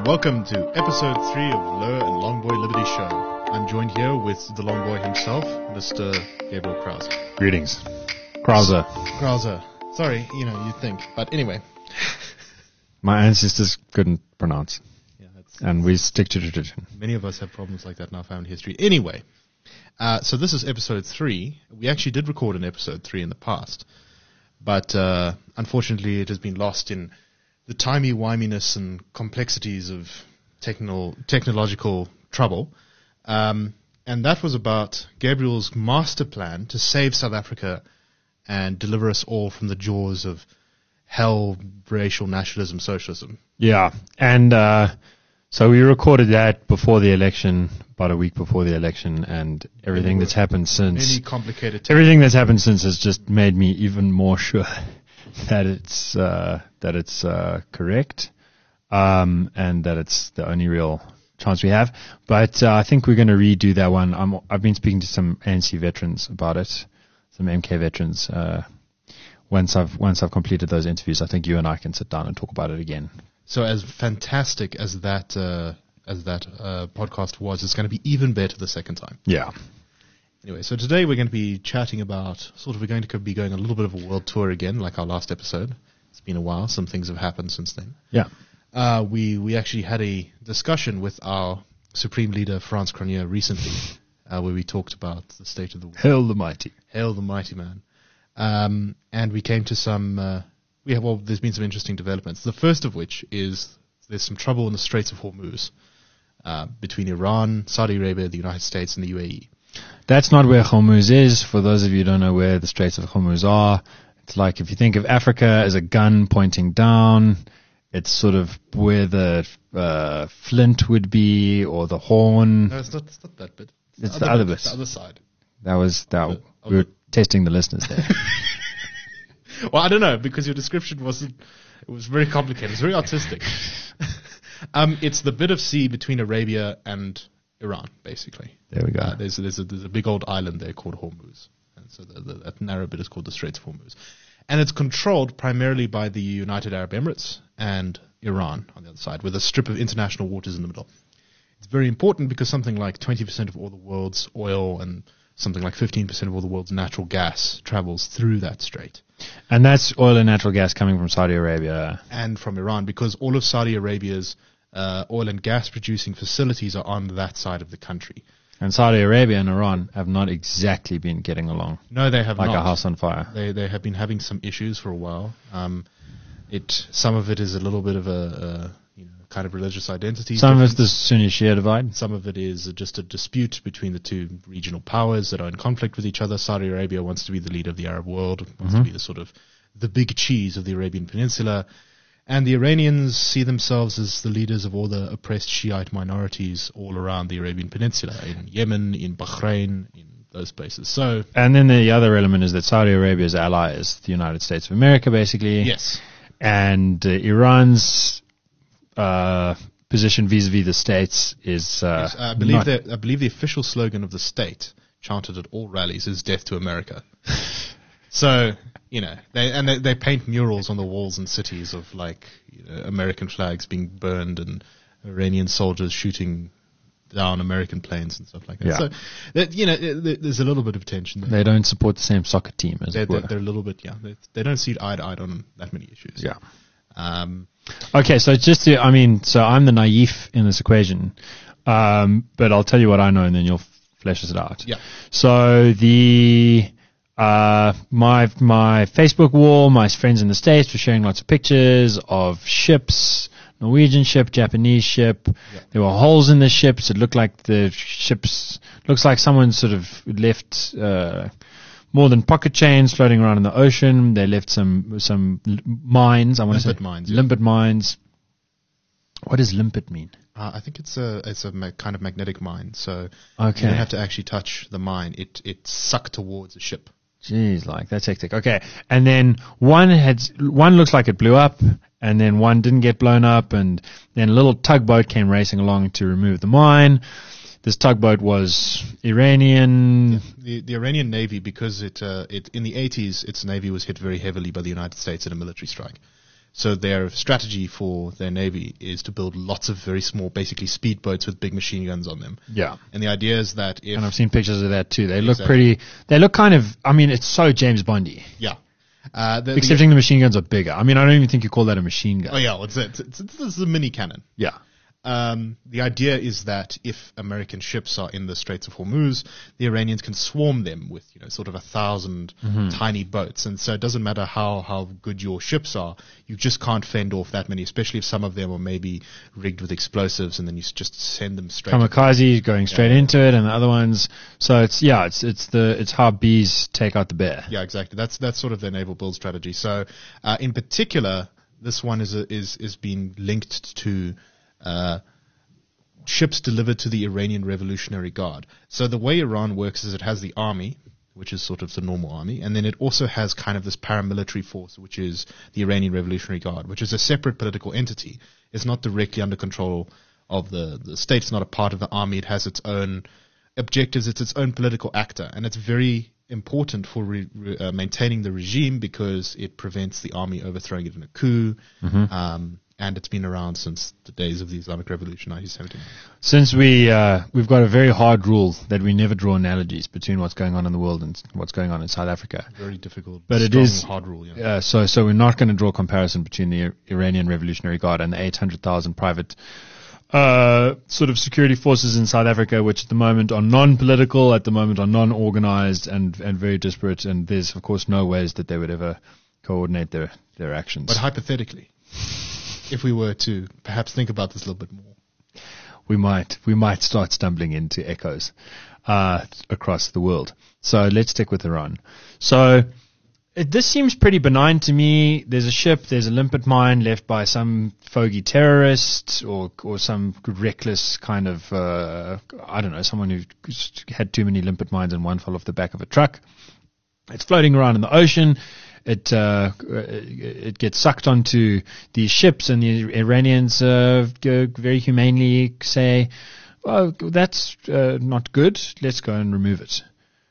Welcome to episode 3 of Low and Longboy Liberty Show. I'm joined here with the Longboy himself, Mr. Gabriel Krause. Greetings. Krause. Sorry, you'd think. But anyway. My ancestors couldn't pronounce. Yeah, and we stick to tradition. Many of us have problems like that in our family history. Anyway, so this is episode 3. We actually did record an episode 3 in the past. But unfortunately it has been lost in the timey-wiminess and complexities of technological trouble. And that was about Gabriel's master plan to save South Africa and deliver us all from the jaws of hell, racial nationalism, socialism. Yeah, and so we recorded that before the election, about a week before the election, and everything that's happened since. Many complicated. Everything that's happened since has just made me even more sure that it's correct, and that it's the only real chance we have. But I think we're going to redo that one. I've been speaking to some ANC veterans about it, some MK veterans. Once I've completed those interviews, I think you and I can sit down and talk about it again. So as fantastic as that podcast was, it's going to be even better the second time. Yeah. Anyway, so today we're going to be chatting about we're going to be going a little bit of a world tour again, like our last episode. It's been a while. Some things have happened since then. Yeah. We actually had a discussion with our Supreme Leader, Frans Cronje, recently, where we talked about the state of the world. Hail the mighty. Hail the mighty man. And we came to some, there's been some interesting developments. The first of which is there's some trouble in the Straits of Hormuz, between Iran, Saudi Arabia, the United States, and the UAE. That's not where Hormuz is. For those of you who don't know where the Straits of Hormuz are, it's like if you think of Africa as a gun pointing down, it's sort of where the flint would be, or the horn. No, it's not that bit. It's the other bit. The other side. We were testing the listeners there. Well, I don't know, because your description it was very complicated. It's very artistic. It's the bit of sea between Arabia and Iran, basically. There we go. There's a big old island there called Hormuz. And so that narrow bit is called the Straits of Hormuz. And it's controlled primarily by the United Arab Emirates and Iran on the other side, with a strip of international waters in the middle. It's very important because something like 20% of all the world's oil and something like 15% of all the world's natural gas travels through that strait. And that's oil and natural gas coming from Saudi Arabia. And from Iran, because all of Saudi Arabia's oil and gas producing facilities are on that side of the country. And Saudi Arabia and Iran have not exactly been getting along. No, they have not. Like a house on fire. They have been having some issues for a while. Some of it is a little bit of a kind of religious identity. Some of it's the Sunni-Shia divide. Some of it is just a dispute between the two regional powers that are in conflict with each other. Saudi Arabia wants to be the leader of the Arab world, wants to be the sort of the big cheese of the Arabian Peninsula. And the Iranians see themselves as the leaders of all the oppressed Shiite minorities all around the Arabian Peninsula, in Yemen, in Bahrain, in those places. And then the other element is that Saudi Arabia's ally is the United States of America, basically. Yes. And Iran's position vis-a-vis the states is yes, I believe the official slogan of the state, chanted at all rallies, is "Death to America." So they paint murals on the walls in cities of American flags being burned and Iranian soldiers shooting down American planes and stuff like that. Yeah. So there's a little bit of tension there. They don't support the same soccer team as they're a little bit, they don't see eye to eye on that many issues. Yeah. Okay, so so I'm the naive in this equation, but I'll tell you what I know and then you'll flesh it out. Yeah. So my Facebook wall, my friends in the States were sharing lots of pictures of ships, Norwegian ship, Japanese ship. Yeah. There were holes in the ships. It looked like looks like someone sort of left more than pocket chains floating around in the ocean. They left some mines. Limpet mines. Limpet mines. What does limpet mean? I think it's a kind of magnetic mine. So okay. You don't have to actually touch the mine. It's sucked towards a ship. Jeez, that's hectic. Okay. And then one looks like it blew up, and then one didn't get blown up, and then a little tugboat came racing along to remove the mine. This tugboat was Iranian. Yeah, the Iranian Navy, because it in the 80s, its Navy was hit very heavily by the United States in a military strike. So their strategy for their navy is to build lots of very small, basically speedboats with big machine guns on them. Yeah. And the idea is that if And I've seen pictures of that too. They look Exactly. they look kind of, I mean, it's so James Bondy. yeah, Excepting the machine guns are bigger. I mean, I don't even think you call that a machine gun. oh yeah, well, it's a mini cannon. Yeah. The idea is that if American ships are in the Straits of Hormuz, the Iranians can swarm them with, sort of 1,000 tiny boats. And so it doesn't matter how good your ships are, you just can't fend off that many, especially if some of them are maybe rigged with explosives, and then you just send them straight. Kamikaze going straight into it, and the other ones. So it's how bees take out the bear. Yeah, exactly. That's sort of their naval build strategy. So, in particular, this one is being linked to ships delivered to the Iranian Revolutionary Guard. So the way Iran works is it has the army, which is sort of the normal army, and then it also has kind of this paramilitary force, which is the Iranian Revolutionary Guard, which is a separate political entity. It's not directly under control of the state. It's not a part of the army. It has its own objectives. It's its own political actor, and it's very important for maintaining the regime because it prevents the army overthrowing it in a coup. And it's been around since the days of the Islamic Revolution, 1917. Since we've got a very hard rule that we never draw analogies between what's going on in the world and what's going on in South Africa. Very difficult, but strong, it is hard rule. Yeah. So we're not going to draw a comparison between the Iranian Revolutionary Guard and the 800,000 private sort of security forces in South Africa, which at the moment are non-political, at the moment are non-organized and very disparate. And there's of course no ways that they would ever coordinate their actions. But hypothetically, if we were to perhaps think about this a little bit more, we might start stumbling into echoes across the world. So let's stick with Iran. So this seems pretty benign to me. There's a ship, there's a limpet mine left by some fogey terrorist or some reckless kind of, I don't know, someone who had too many limpet mines and one fell off the back of a truck. It's floating around in the ocean. It gets sucked onto these ships, and the Iranians very humanely say, "Well, that's not good. Let's go and remove it."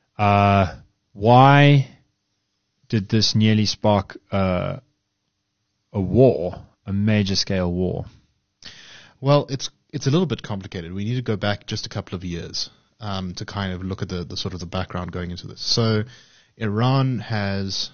Why did this nearly spark a war, a major scale war? Well, it's a little bit complicated. We need to go back just a couple of years to kind of look at the sort of the background going into this. So, Iran has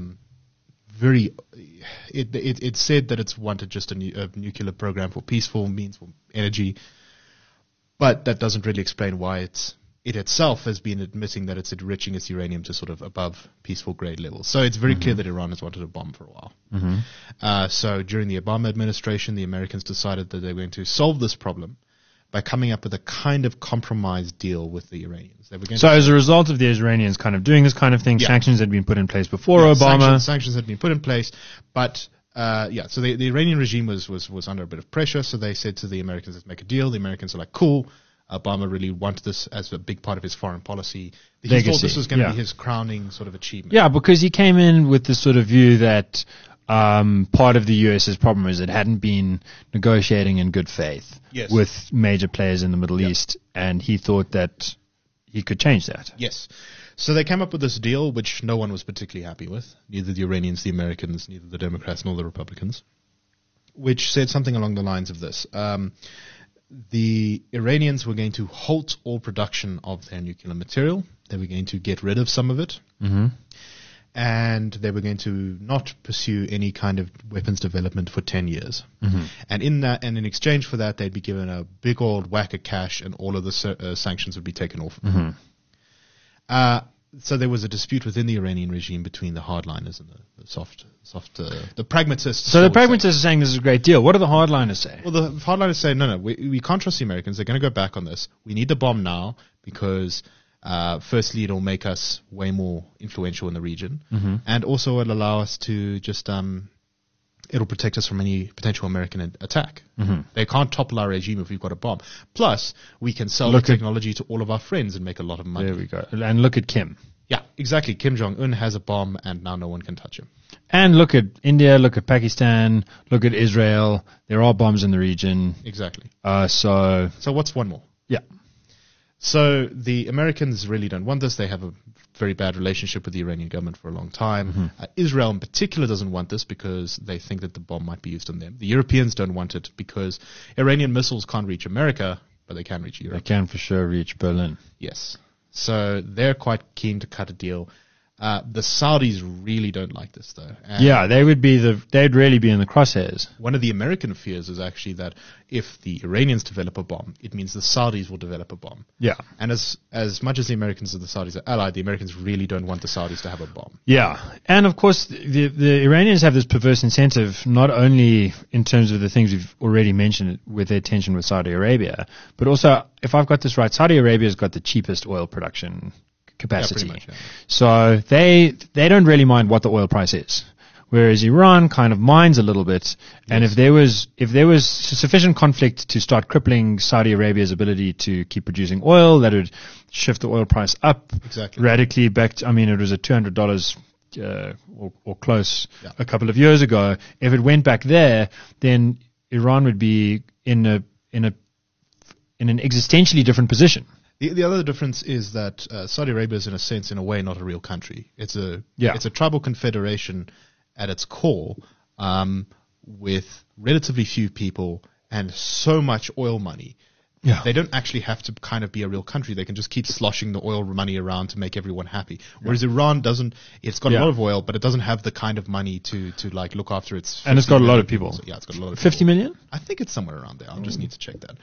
it said that it's wanted just a nuclear program for peaceful means for energy, but that doesn't really explain why it itself has been admitting that it's enriching its uranium to sort of above peaceful grade levels. So it's very clear that Iran has wanted a bomb for a while. So during the Obama administration, the Americans decided that they were going to solve this problem by coming up with a kind of compromise deal with the Iranians. They were going so as a result of the Iranians kind of doing this kind of thing, sanctions had been put in place before Obama. Sanctions had been put in place, but so the Iranian regime was under a bit of pressure, so they said to the Americans, let's make a deal. The Americans are like, cool. Obama really wanted this as a big part of his foreign policy. He thought this was going to be his crowning sort of achievement. Yeah, because he came in with this sort of view that part of the US's problem is it hadn't been negotiating in good faith with major players in the Middle East, and he thought that he could change that. Yes. So they came up with this deal, which no one was particularly happy with, neither the Iranians, the Americans, neither the Democrats, nor the Republicans, which said something along the lines of this. The Iranians were going to halt all production of their nuclear material. They were going to get rid of some of it. And they were going to not pursue any kind of weapons development for 10 years. And in exchange for that, they'd be given a big old whack of cash, and all of the sanctions would be taken off. So there was a dispute within the Iranian regime between the hardliners and the pragmatists. So the pragmatists are saying this is a great deal. What do the hardliners say? Well, the hardliners say, no, we can't trust the Americans. They're going to go back on this. We need the bomb now because firstly, it'll make us way more influential in the region, and also it'll allow us to just it'll protect us from any potential American attack. They can't topple our regime if we've got a bomb. Plus, we can sell the technology to all of our friends and make a lot of money. There we go. And look at Kim. Yeah, exactly. Kim Jong-un has a bomb, and now no one can touch him. And look at India, look at Pakistan, look at Israel. There are bombs in the region. Exactly. So what's one more? Yeah. So the Americans really don't want this. They have a very bad relationship with the Iranian government for a long time. Israel in particular doesn't want this because they think that the bomb might be used on them. The Europeans don't want it because Iranian missiles can't reach America, but they can reach Europe. They can for sure reach Berlin. Yes. So they're quite keen to cut a deal. The Saudis really don't like this, though. And Yeah, they'd really be in the crosshairs. one of the American fears is actually that if the Iranians develop a bomb, it means the Saudis will develop a bomb. Yeah. And as much as the Americans and the Saudis are allied, the Americans really don't want the Saudis to have a bomb. Yeah, and of course the Iranians have this perverse incentive, not only in terms of the things we've already mentioned with their tension with Saudi Arabia, but also, if I've got this right, Saudi Arabia's got the cheapest oil production capacity. Yeah, pretty much, yeah. So they don't really mind what the oil price is. Whereas Iran kind of minds a little bit, and if there was sufficient conflict to start crippling Saudi Arabia's ability to keep producing oil, that would shift the oil price up Exactly. radically back to, I mean, it was at $200 or close Yeah. a couple of years ago. If it went back there, then Iran would be in an existentially different position. The other difference is that Saudi Arabia is, in a way, not a real country. It's a tribal confederation at its core, with relatively few people and so much oil money. Yeah. They don't actually have to kind of be a real country. They can just keep sloshing the oil money around to make everyone happy. Whereas Iran doesn't. It's got a lot of oil, but it doesn't have the kind of money to like look after its. And it's got a lot of people. So, yeah, it's got a lot of 50 people. million? I think it's somewhere around there. I'll just need to check that.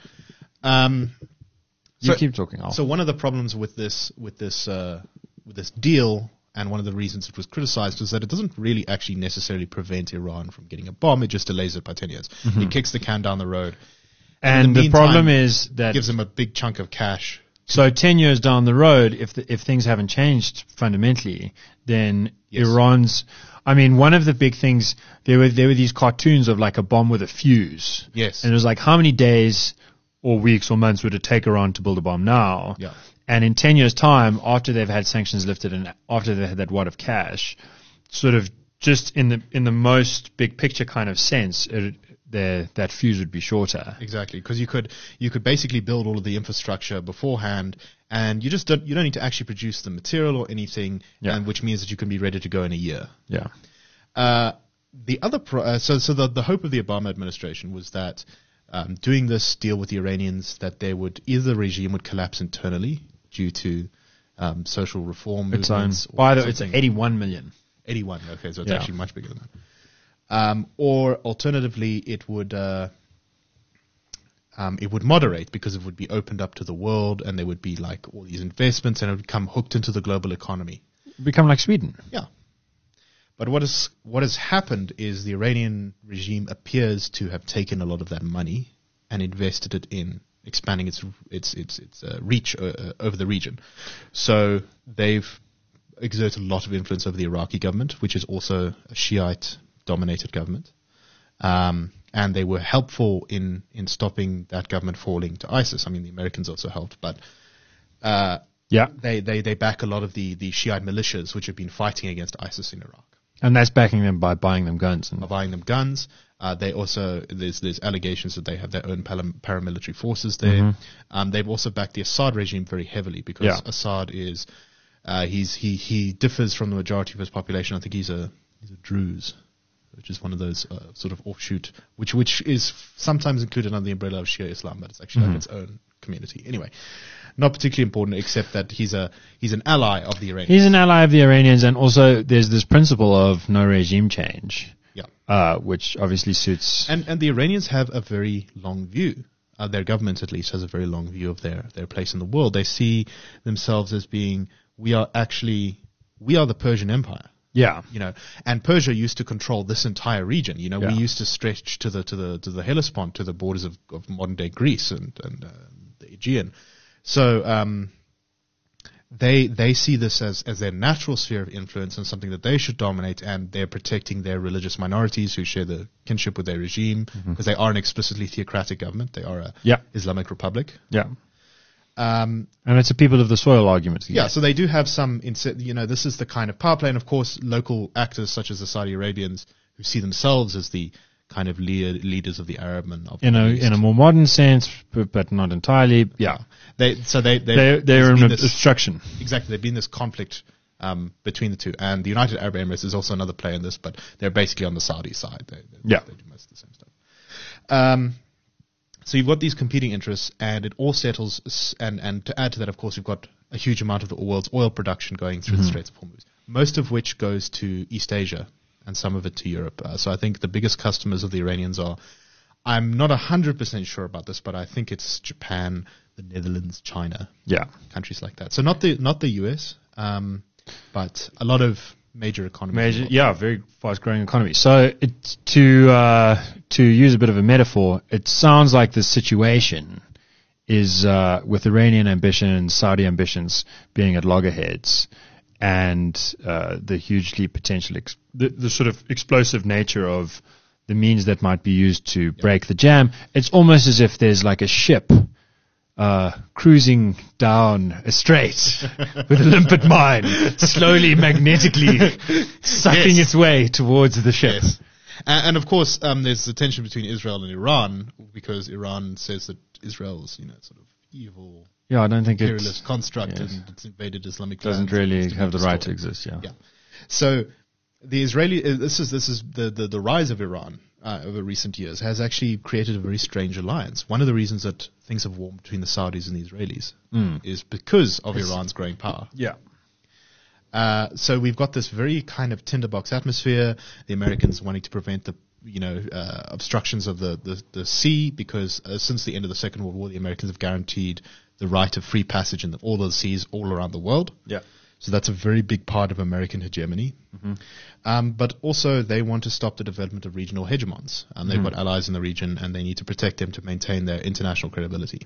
You So- keep talking. So one of the problems with this deal, and one of the reasons it was criticized, was that it doesn't really actually necessarily prevent Iran from getting a bomb. It just delays it by 10 years. It kicks the can down the road. And in the the problem meantime, is that Gives them a big chunk of cash. so 10 years down the road, if things haven't changed fundamentally, then Yes. one of the big things, there were these cartoons of like a bomb with a fuse. Yes. And it was like, how many days or weeks or months would it take Iran to build a bomb now? Yeah. And in 10 years' time, after they've had sanctions lifted and after they've had that wad of cash, sort of just in the most big picture kind of sense, that fuse would be shorter. Exactly, because you could basically build all of the infrastructure beforehand, and you don't need to actually produce the material or anything, Yeah. and which means that you can be ready to go in a year. Yeah. The other the hope of the Obama administration was that doing this deal with the Iranians, that either the regime would collapse internally due to social reform Its own. movements. By the way, it's something. 81 million. 81. Okay, so it's Yeah. actually much bigger than that. Or alternatively, it would moderate because it would be opened up to the world, and there would be like all these investments, and it would become hooked into the global economy. Become like Sweden. Yeah. But what has happened is the Iranian regime appears to have taken a lot of that money and invested it in expanding its reach over the region. So they've exerted a lot of influence over the Iraqi government, which is also a Shiite-dominated government. And they were helpful in stopping that government falling to ISIS. I mean, the Americans also helped, but Yeah. they back a lot of the Shiite militias which have been fighting against ISIS in Iraq. And that's backing them by buying them guns. By buying them guns. They also there's allegations that they have their own paramilitary forces there. They've also backed the Assad regime very heavily because Yeah. Assad is he differs from the majority of his population. I think he's a Druze, which is one of those sort of offshoot, which is sometimes included under the umbrella of Shia Islam, but it's actually like its own community. Anyway, not particularly important, except that he's an ally of the Iranians. He's an ally of the Iranians, and also there's this principle of no regime change. Yeah. Which obviously suits. And the Iranians have a very long view. Their government, at least, has a very long view of their place in the world. They see themselves as being, we are the Persian Empire. Yeah. And Persia used to control this entire region. Yeah. We used to stretch to the Hellespont, to the borders of modern day Greece and the Aegean. So they see this as their natural sphere of influence and something that they should dominate, and they're protecting their religious minorities who share the kinship with their regime, because they are an explicitly theocratic government. They are a Islamic republic. Yeah. And it's a people of the soil argument. Yeah, so they do have some, this is the kind of power play, and of course local actors such as the Saudi Arabians, who see themselves as the kind of leaders of the Arab and of in the Middle East. a more modern sense, but not entirely. Yeah, they're in obstruction. Exactly, there've been this conflict between the two, and the United Arab Emirates is also another player in this, but they're basically on the Saudi side. They do most of the same stuff. So you've got these competing interests, and it all settles. And to add to that, of course, you've got a huge amount of the world's oil production going through the Straits of Hormuz, most of which goes to East Asia, and some of it to Europe. So I think the biggest customers of the Iranians are, I'm not 100% sure about this, but I think it's Japan, the Netherlands, China, countries like that. So not the US, but a lot of major economies. Very fast-growing economy. So to use a bit of a metaphor, it sounds like the situation is with Iranian ambitions, Saudi ambitions being at loggerheads, and the hugely potential, the sort of explosive nature of the means that might be used to break the jam. It's almost as if there's like a ship cruising down a strait with a limpet mine, slowly magnetically sucking its way towards the ship. Yes. And of course, there's a tension between Israel and Iran, because Iran says that Israel is, sort of evil. Yeah, I don't think imperialist construct, and it's invaded Islamic doesn't really have the right to exist. Yeah. So the Israeli, this is the rise of Iran over recent years has actually created a very strange alliance. One of the reasons that things have warmed between the Saudis and the Israelis is because of Iran's growing power. Yeah. So we've got this very kind of tinderbox atmosphere. The Americans wanting to prevent the obstructions of the sea, because since the end of the Second World War, the Americans have guaranteed the right of free passage in all of the seas all around the world. Yeah. So that's a very big part of American hegemony. But also they want to stop the development of regional hegemons. They've got allies in the region, and they need to protect them to maintain their international credibility.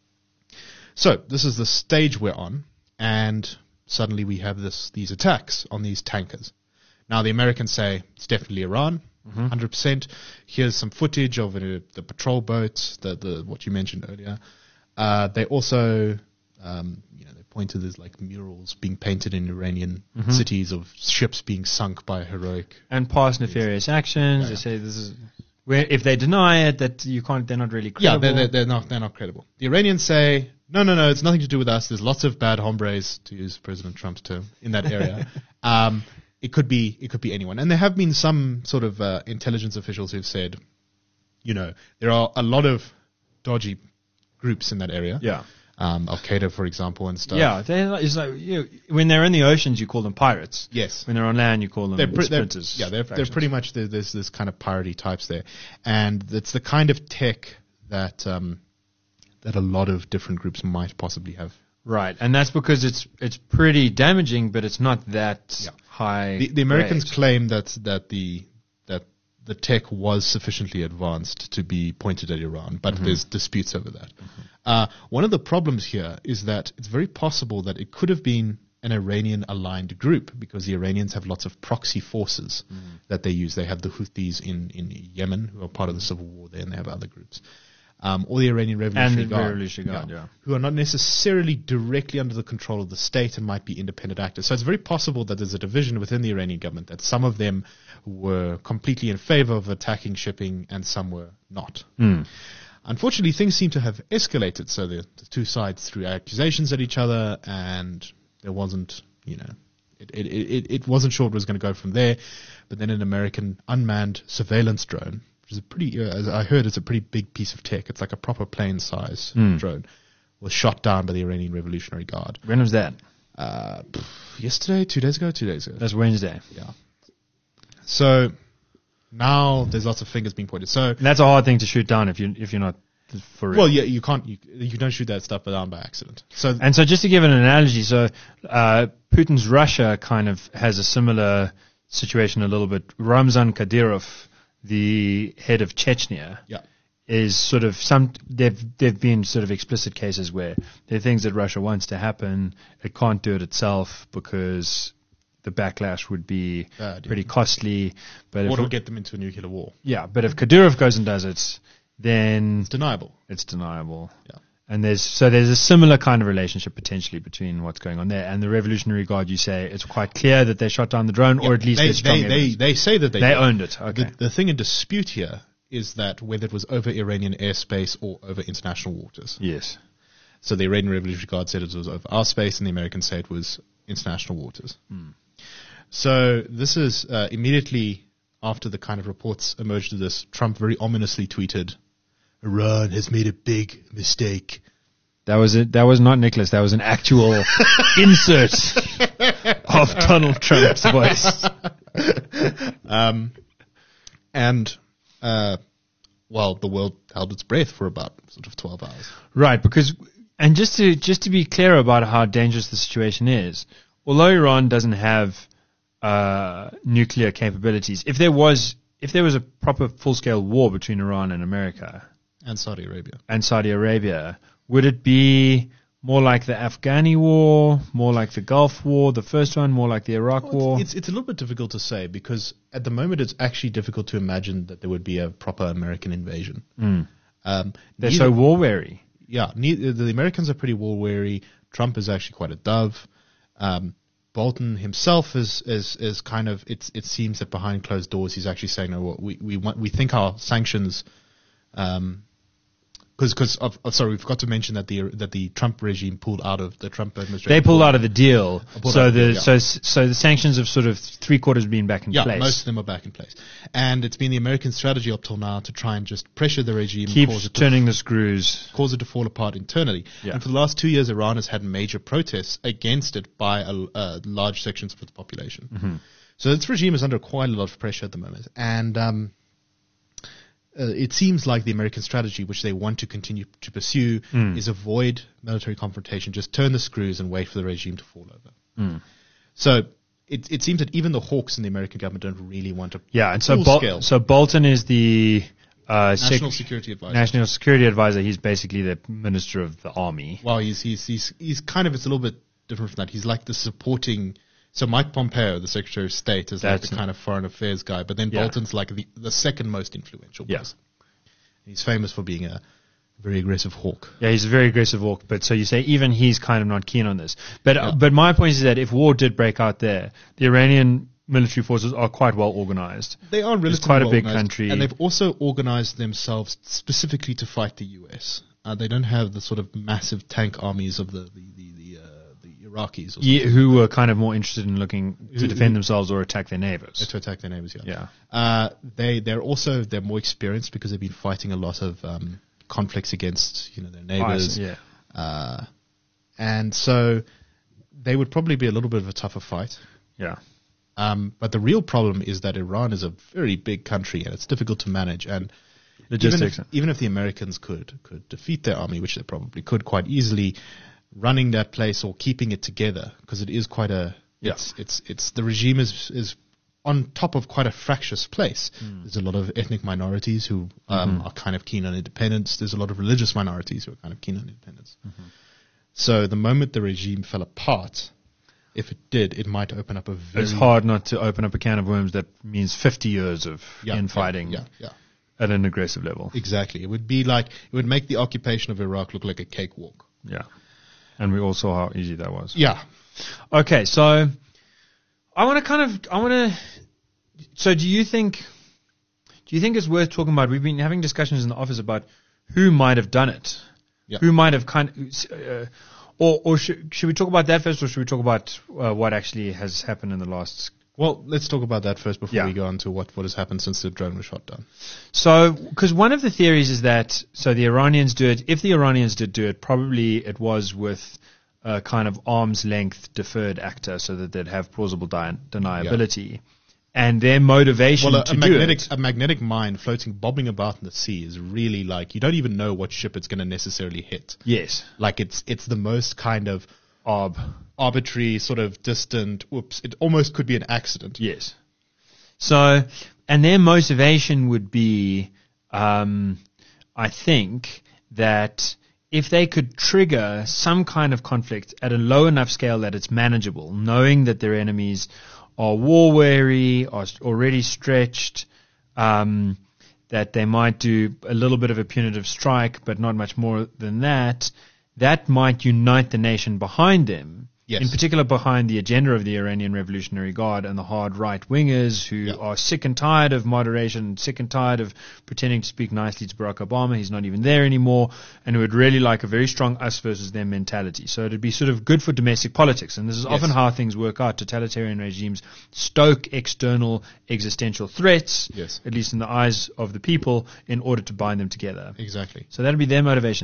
So this is the stage we're on, and suddenly we have these attacks on these tankers. Now the Americans say it's definitely Iran, 100%. Here's some footage of the patrol boats, the what you mentioned earlier. They also, they point to there's like murals being painted in Iranian cities of ships being sunk by heroic and past nefarious actions. They say this is where if they deny it, that you can't, they're not really credible. Yeah, they're not credible. The Iranians say no, it's nothing to do with us. There's lots of bad hombres, to use President Trump's term, in that area. It could be anyone, and there have been some sort of intelligence officials who've said, there are a lot of dodgy groups in that area. Yeah. Al Qaeda, for example, and stuff. Yeah, it's like when they're in the oceans, you call them pirates. Yes. When they're on land, you call them sprinters. They're pretty much there's this kind of piratey types there, and it's the kind of tech that that a lot of different groups might possibly have. Right, and that's because it's pretty damaging, but it's not that high. The Americans claim that the tech was sufficiently advanced to be pointed at Iran, but there's disputes over that. One of the problems here is that it's very possible that it could have been an Iranian-aligned group, because the Iranians have lots of proxy forces that they use. They have the Houthis in Yemen, who are part of the civil war there, and they have other groups. Or the Iranian Revolutionary Guard, who are not necessarily directly under the control of the state and might be independent actors. So it's very possible that there's a division within the Iranian government, that some of them were completely in favor of attacking shipping and some were not. Unfortunately, things seem to have escalated, so the two sides threw accusations at each other, and there wasn't, it wasn't sure it was going to go from there. But then an American unmanned surveillance drone, which is a pretty, as I heard, it's a pretty big piece of tech. It's like a proper plane-size drone, was shot down by the Iranian Revolutionary Guard. When was that? Yesterday, 2 days ago. That's Wednesday. Yeah. So now there's lots of fingers being pointed. So and that's a hard thing to shoot down if you're not for real. Well, yeah, you can't. You don't shoot that stuff down by accident. So just to give an analogy, Putin's Russia kind of has a similar situation a little bit. Ramzan Kadyrov, the head of Chechnya, is sort of they've been sort of explicit cases where there are things that Russia wants to happen, it can't do it itself because the backlash would be pretty costly. But it'll get them into a nuclear war. Yeah, but if Kadyrov goes and does it, then it's deniable. Yeah. And there's a similar kind of relationship potentially between what's going on there and the Revolutionary Guard. You say it's quite clear that they shot down the drone, or at least there's strong evidence. They say that they owned it. Okay. The thing in dispute here is that whether it was over Iranian airspace or over international waters. Yes. So the Iranian Revolutionary Guard said it was over our space, and the Americans say it was international waters. So this is immediately after the kind of reports emerged of this, Trump very ominously tweeted, "Iran has made a big mistake." That was it. That was not Nicholas. That was an actual insert of Donald Trump's voice. Well, the world held its breath for about sort of 12 hours. Right, because, and just to be clear about how dangerous the situation is, although Iran doesn't have nuclear capabilities, if there was a proper full-scale war between Iran and America And Saudi Arabia, would it be more like the Afghani war, more like the Gulf War, the first one, more like the Iraq War? It's a little bit difficult to say because at the moment it's actually difficult to imagine that there would be a proper American invasion. They're so war-weary. Yeah, the Americans are pretty war-weary. Trump is actually quite a dove. Bolton himself is kind of, it seems that behind closed doors he's actually saying, no, we think our sanctions, because we forgot to mention that the Trump regime pulled out of the Trump administration. They pulled out of the deal, so the sanctions have sort of 3/4 been back in place. Yeah, most of them are back in place, and it's been the American strategy up till now to try and just pressure the regime, keeps turning the screws, cause it to fall apart internally. Yeah. And for the last 2 years, Iran has had major protests against it by large sections of the population. So this regime is under quite a lot of pressure at the moment, and it seems like the American strategy, which they want to continue to pursue, is avoid military confrontation, just turn the screws and wait for the regime to fall over. So it seems that even the hawks in the American government don't really want to. Yeah, and so Bolton is the National Security Advisor. National Security Advisor. He's basically the Minister of the Army. Well, he's kind of, it's a little bit different from that. He's like the supporting. So Mike Pompeo, the Secretary of State, is like the kind of foreign affairs guy, but then Bolton's like the second most influential person. He's famous for being a very aggressive hawk. Yeah, he's a very aggressive hawk, but so you say even he's kind of not keen on this. But my point is that if war did break out there, the Iranian military forces are quite well organized. They are relatively quite a big organized, country. and they've also organized themselves specifically to fight the U.S. They don't have the sort of massive tank armies of the Iraqis, or who were kind of more interested in looking to defend themselves or attack their neighbors. To attack their neighbors, they're more experienced because they've been fighting a lot of conflicts against their neighbors. And so they would probably be a little bit of a tougher fight. Yeah. But the real problem is that Iran is a very big country and it's difficult to manage. And logistics. Even if the Americans could defeat their army, which they probably could quite easily, running that place or keeping it together, because it is quite a, it's the regime is on top of quite a fractious place. There's a lot of ethnic minorities who are kind of keen on independence. There's a lot of religious minorities who are kind of keen on independence. So the moment the regime fell apart, if it did, it might open up It's hard not to open up a can of worms that means 50 years of infighting at an aggressive level. Exactly. It would be like, it would make the occupation of Iraq look like a cakewalk. Yeah. And we all saw how easy that was. Yeah. Okay, so so do you think it's worth talking about? We've been having discussions in the office about who might have done it. Yeah. Who might have or should we talk about that first, or should we talk about what actually has happened in the last? Well, let's talk about that first before we go on to what has happened since the drone was shot down. So, because one of the theories is that, so the Iranians do it, if the Iranians did do it, probably it was with a kind of arm's length deferred actor so that they'd have plausible deniability. Yeah. And their motivation a magnetic mine bobbing about in the sea is really like, you don't even know what ship it's going to necessarily hit. Yes. Like it's the most kind of arbitrary, sort of distant, it almost could be an accident. Yes. So, and their motivation would be, I think, that if they could trigger some kind of conflict at a low enough scale that it's manageable, knowing that their enemies are war-weary, are already stretched, that they might do a little bit of a punitive strike, but not much more than that, that might unite the nation behind them. Yes. in particular behind the agenda of the Iranian Revolutionary Guard and the hard right-wingers who are sick and tired of moderation, sick and tired of pretending to speak nicely to Barack Obama. He's not even there anymore, and who would really like a very strong us versus them mentality. So it'd be sort of good for domestic politics, and this is often how things work out. Totalitarian regimes stoke external existential threats, at least in the eyes of the people, in order to bind them together. Exactly. So that'd be their motivation.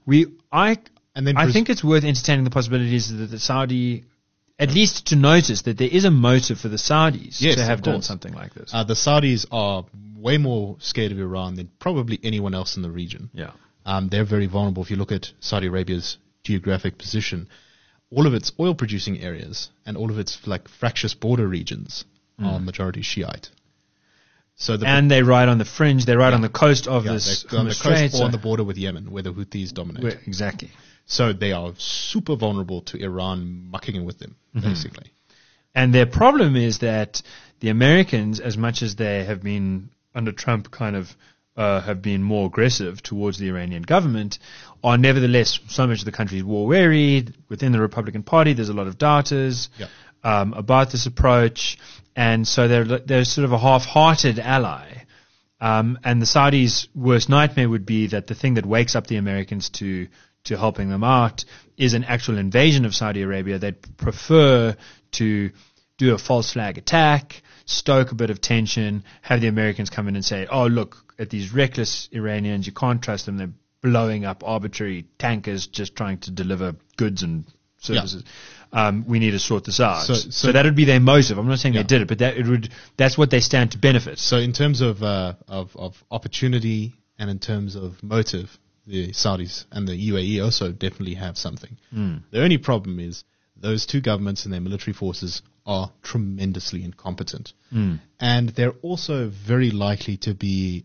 I think it's worth entertaining the possibilities that the Saudi, at least to notice that there is a motive for the Saudis to have done something like this. The Saudis are way more scared of Iran than probably anyone else in the region. Yeah. They're very vulnerable. If you look at Saudi Arabia's geographic position, all of its oil-producing areas and all of its fractious border regions are majority Shiite. So they're right on the fringe. They're right on the coast of this on the coast or on the border with Yemen, where the Houthis dominate. Exactly. So they are super vulnerable to Iran mucking in with them, basically. And their problem is that the Americans, as much as they have been under Trump, kind of have been more aggressive towards the Iranian government, are nevertheless so much of the country is war weary. Within the Republican Party, there's a lot of doubters about this approach, and so they're sort of a half-hearted ally. And the Saudis' worst nightmare would be that the thing that wakes up the Americans to helping them out is an actual invasion of Saudi Arabia. They'd prefer to do a false flag attack, stoke a bit of tension, have the Americans come in and say, oh, look at these reckless Iranians, you can't trust them, they're blowing up arbitrary tankers just trying to deliver goods and services. We need to sort this out. So that would be their motive. I'm not saying they did it, but that's what they stand to benefit. So in terms of opportunity and in terms of motive, the Saudis and the UAE also definitely have something. The only problem is those two governments and their military forces are tremendously incompetent. And they're also very likely to be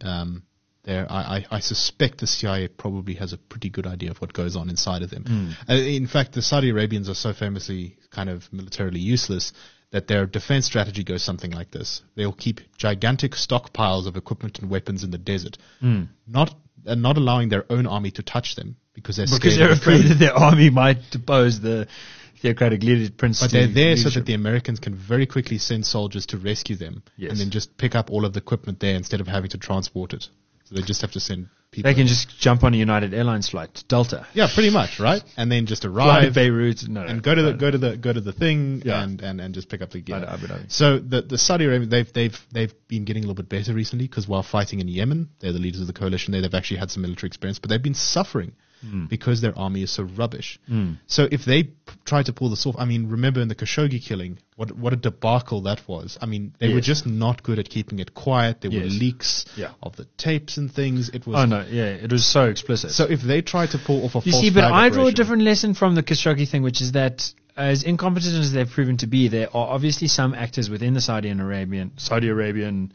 I suspect the CIA probably has a pretty good idea of what goes on inside of them. In fact, the Saudi Arabians are so famously kind of militarily useless that their defense strategy goes something like this. They'll keep gigantic stockpiles of equipment and weapons in the desert, not allowing their own army to touch them because they're afraid that their army might depose the theocratic leader, Prince. But they're there so that the Americans can very quickly send soldiers to rescue them and then just pick up all of the equipment there instead of having to transport it. So they just have to send people. They can just jump on a United Airlines flight, Delta. Yeah, pretty much, right? And then just arrive Beirut, and go to the thing and just pick up the gear. So the Saudi Arabians, they've been getting a little bit better recently because while fighting in Yemen, they're the leaders of the coalition there. They've actually had some military experience, but they've been suffering because their army is so rubbish. So if they try to pull this off, I mean, remember in the Khashoggi killing, what a debacle that was. I mean, they were just not good at keeping it quiet. There were leaks of the tapes and things. It was it was so explicit. So if they try to pull off a false flag but I draw a operation, different lesson from the Khashoggi thing, which is that as incompetent as they've proven to be, there are obviously some actors within the Saudi Arabian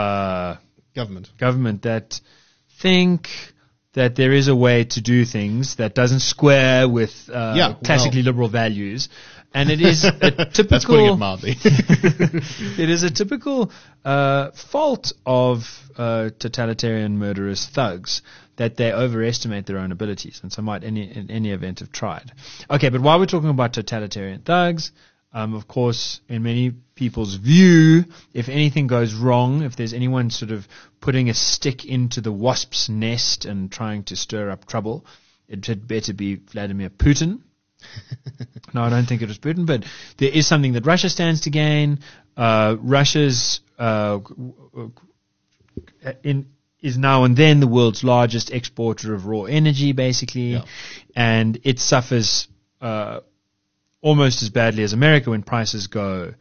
government that think that there is a way to do things that doesn't square with classically liberal values. And it is a typical. That's putting it mildly. It is a typical fault of totalitarian murderous thugs that they overestimate their own abilities, and so might in any event have tried. Okay, but while we're talking about totalitarian thugs, of course, in many people's view, if anything goes wrong, if there's anyone sort of putting a stick into the wasp's nest and trying to stir up trouble, it had better be Vladimir Putin. No, I don't think it was Putin, but there is something that Russia stands to gain. Russia's is now and then the world's largest exporter of raw energy, basically, and it suffers almost as badly as America when prices go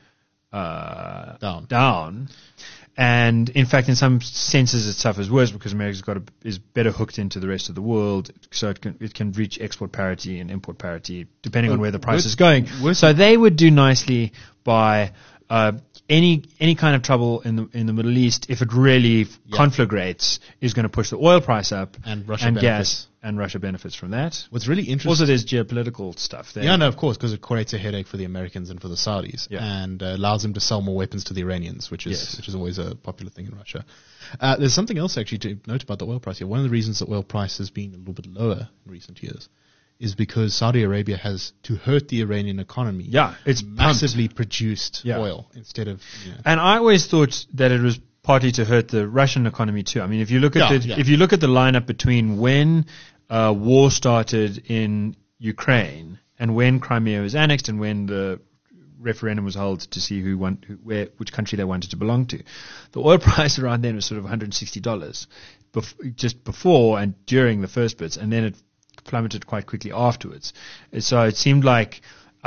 down. And in fact, in some senses, it suffers worse because America's is better hooked into the rest of the world, so it can reach export parity and import parity depending on where the price is going. So they would do nicely by any kind of trouble in the Middle East, if it really conflagrates, is going to push the oil price up and Russia and benefits. gas, and Russia benefits from that. What's really interesting. Also, there's geopolitical stuff there. Yeah, no, of course, because it creates a headache for the Americans and for the Saudis, and allows them to sell more weapons to the Iranians, which is always a popular thing in Russia. There's something else actually to note about the oil price here. One of the reasons the oil price has been a little bit lower in recent years is because Saudi Arabia has, to hurt the Iranian economy, Yeah, it's massively produced Yeah. oil instead of, And I always thought that it was partly to hurt the Russian economy too. I mean, if you look at if you look at the lineup between when war started in Ukraine and when Crimea was annexed and when the referendum was held to see which country they wanted to belong to, the oil price around then was sort of $160 just before and during the first bits, and then it plummeted quite quickly afterwards. So it seemed like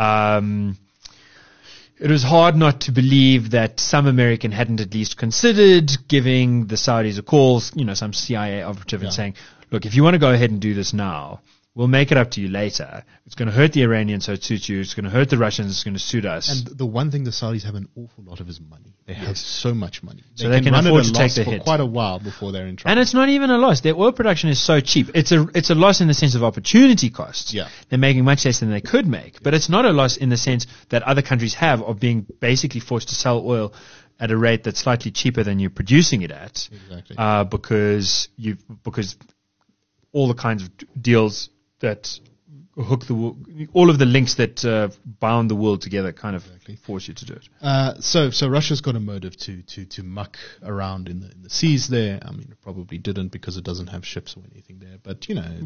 it was hard not to believe that some American hadn't at least considered giving the Saudis a call, some CIA operative and saying, look, if you want to go ahead and do this now, we'll make it up to you later. It's going to hurt the Iranians, so it suits you. It's going to hurt the Russians. It's going to suit us. And the one thing the Saudis have an awful lot of is money. They have so much money. So they can afford to take the hit for quite a while before they're in trouble. And it's not even a loss. Their oil production is so cheap. It's a loss in the sense of opportunity costs. Yeah. They're making much less than they could make. But it's not a loss in the sense that other countries have of being basically forced to sell oil at a rate that's slightly cheaper than you're producing it at. Exactly. Because all the kinds of deals that hook all of the links that bound the world together kind of force you to do it. So Russia's got a motive to muck around in the seas there. I mean, it probably didn't because it doesn't have ships or anything there. But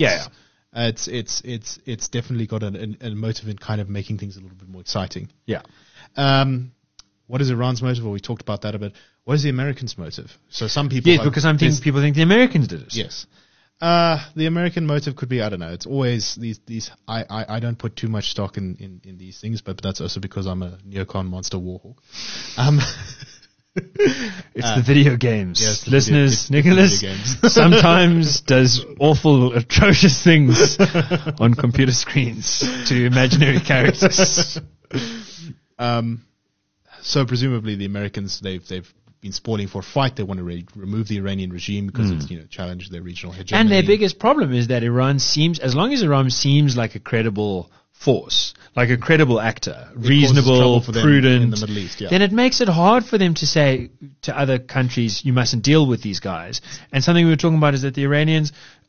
it's definitely got a motive in kind of making things a little bit more exciting. Yeah. What is Iran's motive? Well, we talked about that a bit. What is the Americans' motive? So some people because people think the Americans did it. Yes. The American motive could be, I don't know, it's always these I don't put too much stock in these things, but that's also because I'm a neocon monster warhawk. It's the video games. Yes, listeners, Nicholas sometimes does awful, atrocious things on computer screens to imaginary characters. So presumably the Americans, they've been spoiling for a fight. They want to remove the Iranian regime because it's challenged their regional hegemony. And their biggest problem is that as long as Iran seems like a credible force, like a credible actor, reasonable, prudent, in the Middle East, then it makes it hard for them to say to other countries, you mustn't deal with these guys. And something we were talking about is that the Iranians,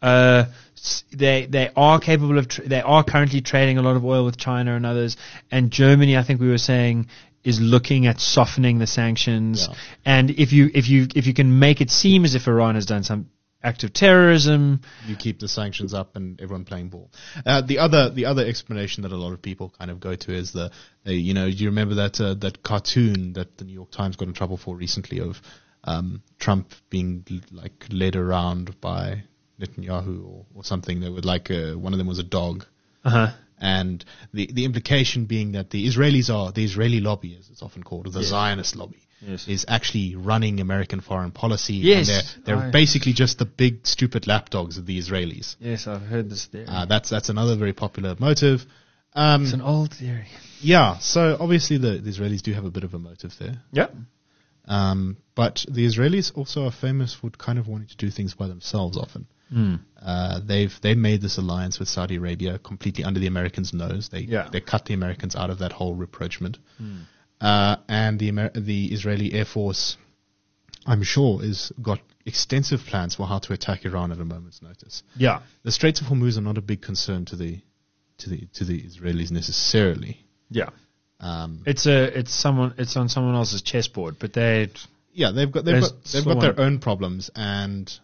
they are capable of, they are currently trading a lot of oil with China and others. And Germany, I think we were saying, is looking at softening the sanctions. Yeah. And if you can make it seem as if Iran has done some act of terrorism, you keep the sanctions up and everyone playing ball. The other explanation that a lot of people kind of go to is do you remember that cartoon that the New York Times got in trouble for recently of Trump being like led around by Netanyahu or something? They would one of them was a dog. Uh-huh. And the implication being that the Israeli lobby, as it's often called, or the Zionist lobby, is actually running American foreign policy. Yes. And they're basically just the big stupid lapdogs of the Israelis. Yes, I've heard this theory. That's another very popular motive. It's an old theory. Yeah, so obviously the Israelis do have a bit of a motive there. Yeah. But the Israelis also are famous for kind of wanting to do things by themselves often. They've made this alliance with Saudi Arabia completely under the Americans' nose. They cut the Americans out of that whole rapprochement. And the Israeli Air Force, I'm sure, is got extensive plans for how to attack Iran at a moment's notice. Yeah. The Straits of Hormuz are not a big concern to the Israelis necessarily. Yeah. It's on someone else's chessboard, but they've got their own problems, and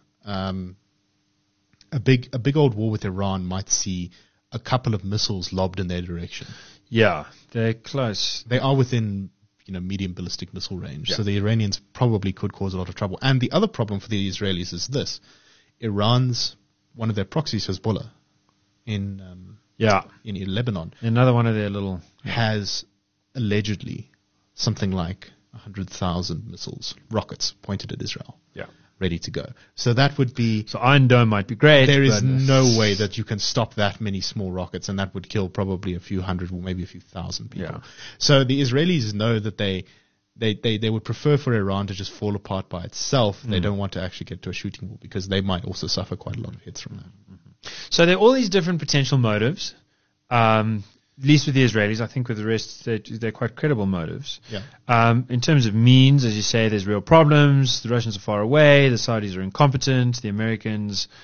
a big old war with Iran might see a couple of missiles lobbed in their direction. Yeah, they're close. They are within medium ballistic missile range, so the Iranians probably could cause a lot of trouble. And the other problem for the Israelis is this: Iran's one of their proxies, Hezbollah, in Lebanon, another one of their little has allegedly something like 100,000 rockets pointed at Israel. Yeah. Ready to go. So that would be... So Iron Dome might be great. There is no way that you can stop that many small rockets, and that would kill probably a few hundred or maybe a few thousand people. Yeah. So the Israelis know that they would prefer for Iran to just fall apart by itself. They don't want to actually get to a shooting war because they might also suffer quite a lot of hits from that. Mm-hmm. So there are all these different potential motives. At least with the Israelis, I think with the rest, they're quite credible motives. Yeah. In terms of means, as you say, there's real problems. The Russians are far away. The Saudis are incompetent. The Americans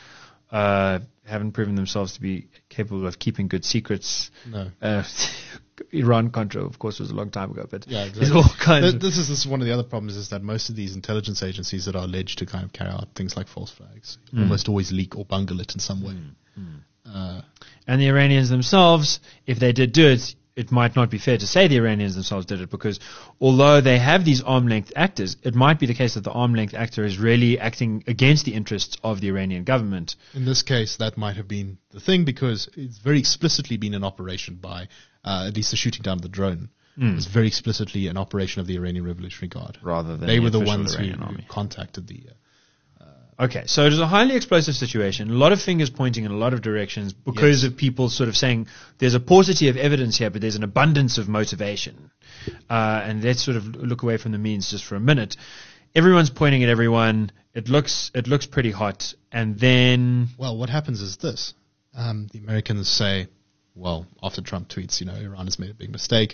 haven't proven themselves to be capable of keeping good secrets. No. Iran-Contra, of course, was a long time ago, but Yeah, exactly. there's all kinds of... This is one of the other problems, is that most of these intelligence agencies that are alleged to kind of carry out things like false flags almost always leak or bungle it in some way. And the Iranians themselves, if they did do it, it might not be fair to say the Iranians themselves did it, because although they have these arm-length actors, it might be the case that the arm-length actor is really acting against the interests of the Iranian government. In this case, that might have been the thing, because it's very explicitly been an operation by, at least the shooting down of the drone, was very explicitly an operation of the Iranian Revolutionary Guard. Rather than they the were the official ones who Iranian army. contacted the... Okay, so it is a highly explosive situation, a lot of fingers pointing in a lot of directions because of people sort of saying there's a paucity of evidence here, but there's an abundance of motivation. And let's sort of look away from the means just for a minute. Everyone's pointing at everyone. It looks pretty hot. And then... Well, what happens is this. The Americans say, well, after Trump tweets, Iran has made a big mistake.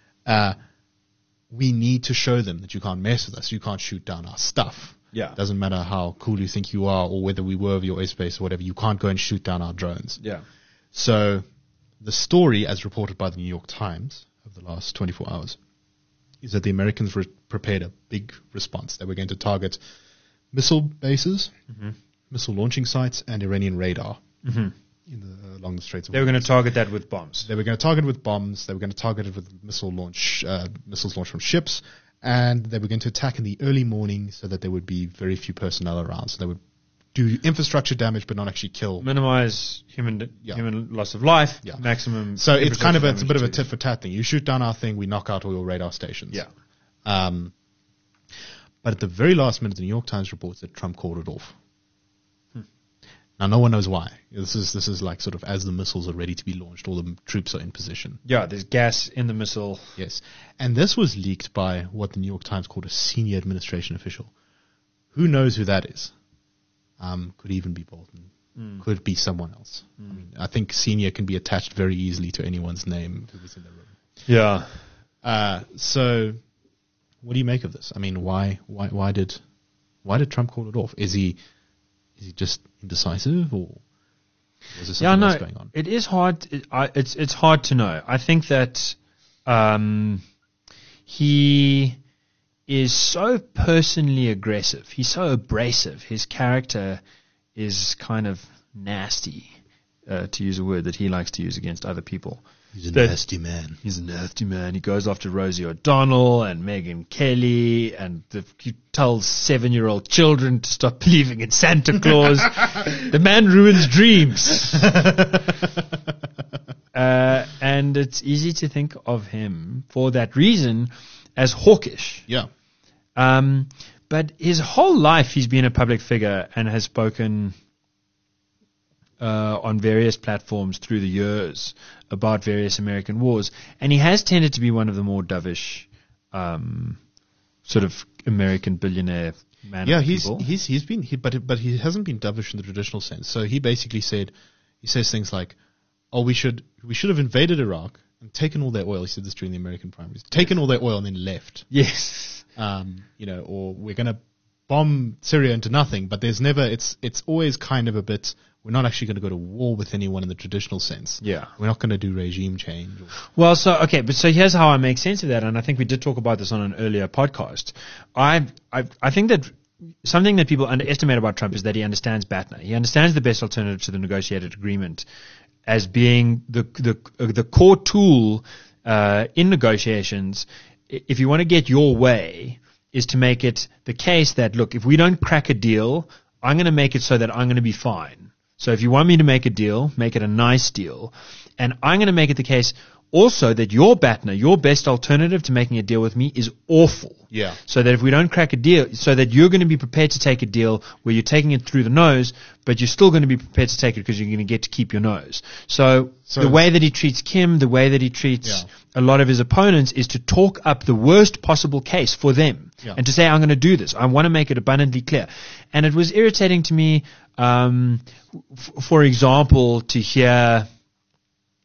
We need to show them that you can't mess with us. You can't shoot down our stuff. Yeah. Doesn't matter how cool you think you are or whether we were of your airspace or whatever. You can't go and shoot down our drones. Yeah. So the story, as reported by the New York Times over the last 24 hours, is that the Americans prepared a big response. They were going to target missile bases, missile launching sites, and Iranian radar along the Straits of They were going to target that with bombs. They were going to target it with bombs. They were going to target it with missiles launched from ships. And they were going to attack in the early morning so that there would be very few personnel around. So they would do infrastructure damage but not actually kill. Minimize human loss of life, maximum... So it's kind of it's a bit of a to- tit for tat thing. You shoot down our thing, we knock out all your radar stations. Yeah. But at the very last minute, the New York Times reports that Trump called it off. Now, no one knows why. This is like sort of as the missiles are ready to be launched, all the troops are in position. Yeah, there's gas in the missile. Yes. And this was leaked by what the New York Times called a senior administration official. Who knows who that is? Could even be Bolton. Could be someone else. I mean, I think senior can be attached very easily to anyone's name who was in the room. Yeah. So what do you make of this? I mean, why did Trump call it off? Is he just indecisive, or was there something else going on? It is hard. It's hard to know. I think that he is so personally aggressive. He's so abrasive. His character is kind of nasty, to use a word that he likes to use against other people. He's a nasty man. He's a nasty man. He goes after Rosie O'Donnell and Megyn Kelly, and he tells 7-year-old children to stop believing in Santa Claus. The man ruins dreams. And it's easy to think of him, for that reason, as hawkish. Yeah. But his whole life he's been a public figure and has spoken on various platforms through the years about various American wars, and he has tended to be one of the more dovish sort of American billionaire man. Yeah, people. he's been, but he hasn't been dovish in the traditional sense. So he basically says things like, "Oh, we should have invaded Iraq and taken all their oil." He said this during the American primaries. Taken all their oil and then left. Yes. Or we're going to bomb Syria into nothing. But there's never. It's always kind of a bit. We're not actually going to go to war with anyone in the traditional sense. Yeah. We're not going to do regime change. Well, so here's how I make sense of that, and I think we did talk about this on an earlier podcast. I think that something that people underestimate about Trump is that he understands BATNA. He understands the best alternative to the negotiated agreement as being the core tool in negotiations. If you want to get your way, is to make it the case that, look, if we don't crack a deal, I'm going to make it so that I'm going to be fine. So if you want me to make a deal, make it a nice deal. And I'm going to make it the case also that your BATNA, your best alternative to making a deal with me, is awful. Yeah. So that if we don't crack a deal, so that you're going to be prepared to take a deal where you're taking it through the nose, but you're still going to be prepared to take it because you're going to get to keep your nose. So the way that he treats Kim, the way that he treats a lot of his opponents is to talk up the worst possible case for them and to say, I'm going to do this. I want to make it abundantly clear. And it was irritating to me, for example, to hear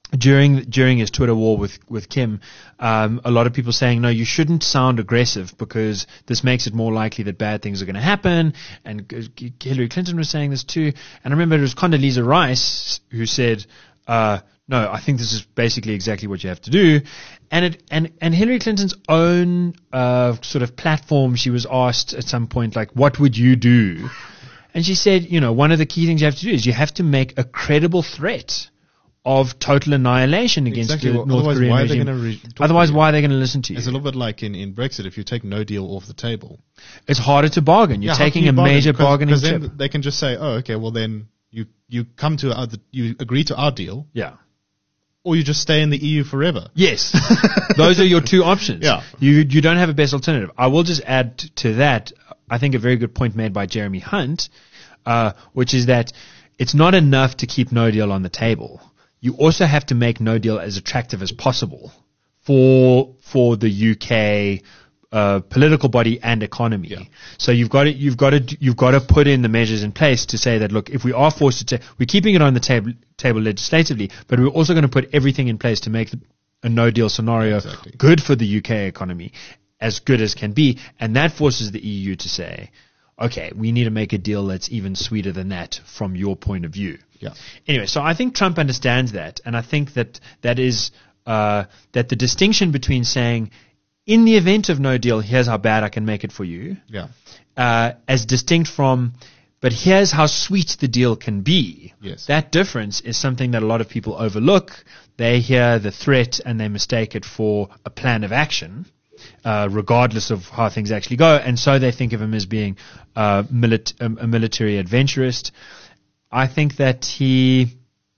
during his Twitter war with Kim, a lot of people saying, no, you shouldn't sound aggressive because this makes it more likely that bad things are going to happen. And Hillary Clinton was saying this too. And I remember it was Condoleezza Rice who said, no, I think this is basically exactly what you have to do. And Hillary Clinton's own sort of platform, she was asked at some point, like, what would you do? And she said, one of the key things you have to do is you have to make a credible threat of total annihilation against Exactly. the North Korean regime. Otherwise, why are they going to listen to you? It's a little bit like in Brexit. If you take no deal off the table, It's harder to bargain. You're taking a major bargaining because chip. then they can just say, "Oh, okay, well then you come to you agree to our deal, Yeah. or you just stay in the EU forever." Yes. Those are your two options. Yeah. You don't have a best alternative. I will just add to that, I think a very good point made by Jeremy Hunt, which is that it's not enough to keep no deal on the table. You also have to make no deal as attractive as possible for the UK political body and economy. Yeah. So you've got to put in the measures in place to say that, look, if we are forced to, we're keeping it on the table legislatively, but we're also going to put everything in place to make a no deal scenario good for the UK economy, as good as can be, and that forces the EU to say, okay, we need to make a deal that's even sweeter than that from your point of view. Yeah. Anyway, so I think Trump understands that, and I think that is that the distinction between saying, in the event of no deal, here's how bad I can make it for you, as distinct from, but here's how sweet the deal can be. Yes. That difference is something that a lot of people overlook. They hear the threat and they mistake it for a plan of action, regardless of how things actually go, and so they think of him as being a military adventurist. I think that he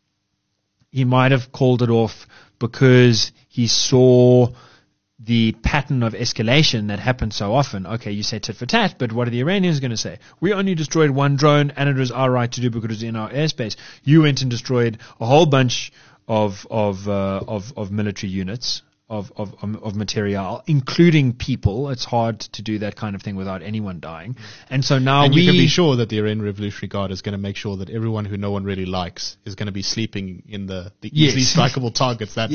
might have called it off because he saw the pattern of escalation that happens so often. Okay, you say tit for tat, but what are the Iranians going to say? We only destroyed one drone, and it was our right to do because it was in our airspace. You went and destroyed a whole bunch of military units, of material, including people. It's hard to do that kind of thing without anyone dying. And so now you can be sure that the Iranian Revolutionary Guard is going to make sure that everyone who no one really likes is going to be sleeping in the easily strikeable targets that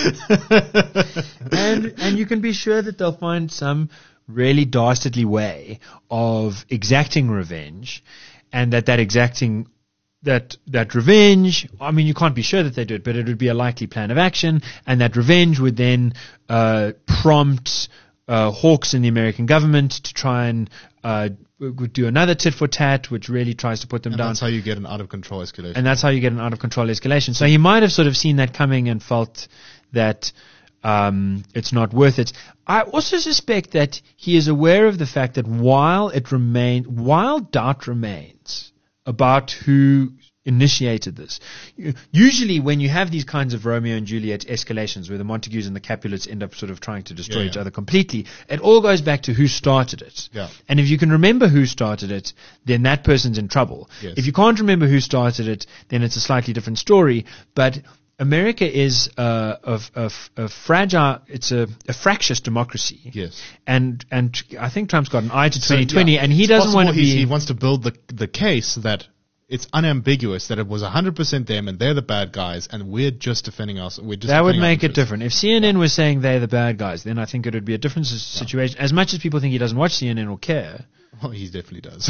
night. and you can be sure that they'll find some really dastardly way of exacting revenge, and that exacting that revenge, I mean, you can't be sure that they do it, but it would be a likely plan of action, and that revenge would then prompt hawks in the American government to try and would do another tit for tat, which really tries to put them down. That's how you get an out of control escalation. And that's how you get an out of control escalation. So he might have sort of seen that coming and felt that it's not worth it. I also suspect that he is aware of the fact that while doubt remains about who initiated this. Usually when you have these kinds of Romeo and Juliet escalations where the Montagues and the Capulets end up sort of trying to destroy each other completely, it all goes back to who started it. Yeah. And if you can remember who started it, then that person's in trouble. Yes. If you can't remember who started it, then it's a slightly different story. But America is a fragile, it's a fractious democracy. Yes. And I think Trump's got an eye to 2020, and he doesn't want to be... He wants to build the case that it's unambiguous that it was 100% them and they're the bad guys and we're just defending us. That would make it different. If CNN was saying they're the bad guys, then I think it would be a different situation. As much as people think he doesn't watch CNN or care. Well, he definitely does.